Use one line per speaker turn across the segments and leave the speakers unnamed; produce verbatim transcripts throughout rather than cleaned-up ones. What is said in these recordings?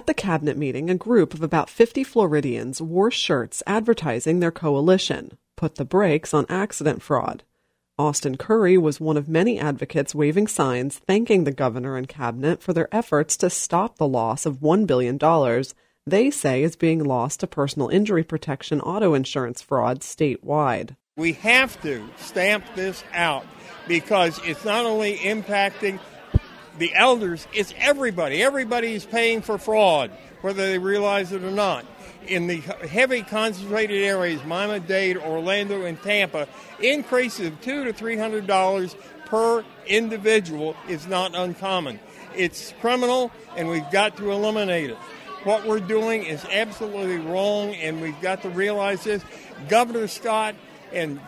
At the cabinet meeting, a group of about fifty Floridians wore shirts advertising their coalition, Put the Brakes on Accident Fraud. Austin Curry was one of many advocates waving signs thanking the governor and cabinet for their efforts to stop the loss of one billion dollars they say is being lost to personal injury protection auto insurance fraud statewide.
We have to stamp this out because it's not only impacting the elders, it's everybody. Everybody is paying for fraud, whether they realize it or not. In the heavy concentrated areas, Miami-Dade, Orlando, and Tampa, increases of two to three hundred dollars per individual is not uncommon. It's criminal, and we've got to eliminate it. What we're doing is absolutely wrong, and we've got to realize this. Governor Scott and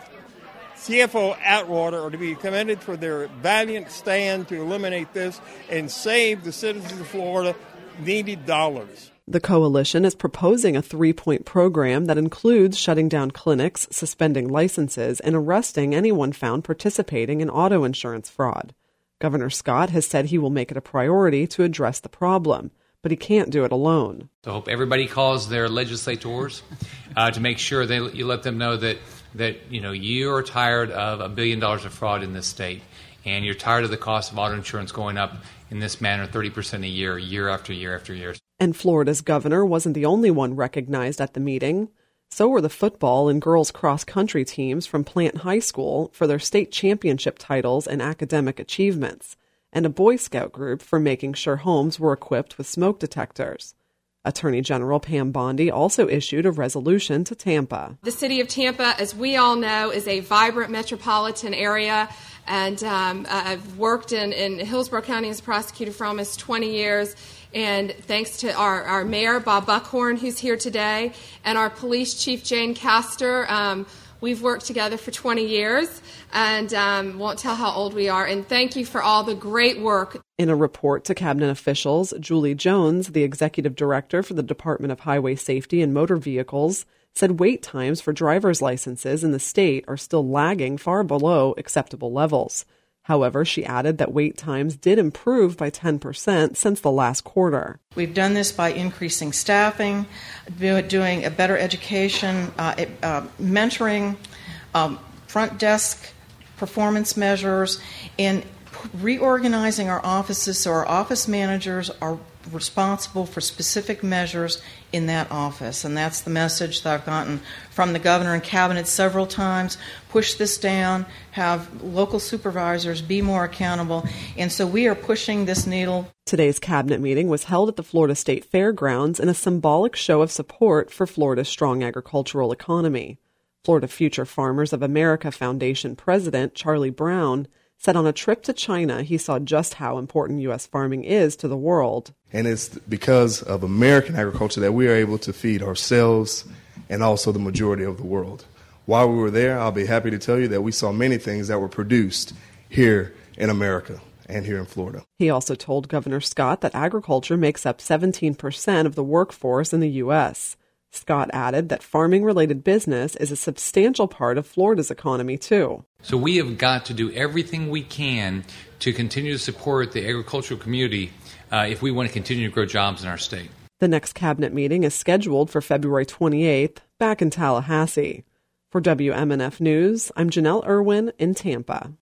C F O Atwater are to be commended for their valiant stand to eliminate this and save the citizens of Florida needed dollars.
The coalition is proposing a three-point program that includes shutting down clinics, suspending licenses, and arresting anyone found participating in auto insurance fraud. Governor Scott has said he will make it a priority to address the problem, but he can't do it alone.
So I hope everybody calls their legislators uh, to make sure they you let them know that, that you know you are tired of a billion dollars of fraud in this state, and you're tired of the cost of auto insurance going up in this manner thirty percent a year, year after year after year.
And Florida's governor wasn't the only one recognized at the meeting. So were the football and girls cross-country teams from Plant High School for their state championship titles and academic achievements, and a Boy Scout group for making sure homes were equipped with smoke detectors. Attorney General Pam Bondi also issued a resolution to Tampa.
The city of Tampa, as we all know, is a vibrant metropolitan area, and um, I've worked in, in Hillsborough County as a prosecutor for almost twenty years. And thanks to our, our mayor, Bob Buckhorn, who's here today, and our police chief, Jane Castor, um, we've worked together for twenty years, and um, won't tell how old we are. And thank you for all the great work.
In a report to cabinet officials, Julie Jones, the executive director for the Department of Highway Safety and Motor Vehicles, said wait times for driver's licenses in the state are still lagging far below acceptable levels. However, she added that wait times did improve by ten percent since the last quarter.
We've done this by increasing staffing, doing a better education, uh, uh, mentoring, um, front desk performance measures, and reorganizing our offices so our office managers are responsible for specific measures in that office. And that's the message that I've gotten from the governor and cabinet several times. Push this down, have local supervisors be more accountable. And so we are pushing this needle.
Today's cabinet meeting was held at the Florida State Fairgrounds in a symbolic show of support for Florida's strong agricultural economy. Florida Future Farmers of America Foundation President Charlie Brown said on a trip to China he saw just how important U S farming is to the world.
And it's because of American agriculture that we are able to feed ourselves and also the majority of the world. While we were there, I'll be happy to tell you that we saw many things that were produced here in America and here in Florida.
He also told Governor Scott that agriculture makes up seventeen percent of the workforce in the U S Scott added that farming-related business is a substantial part of Florida's economy, too.
So we have got to do everything we can to continue to support the agricultural community uh, if we want to continue to grow jobs in our state.
The next cabinet meeting is scheduled for February twenty-eighth, back in Tallahassee. For W M N F News, I'm Janelle Irwin in Tampa.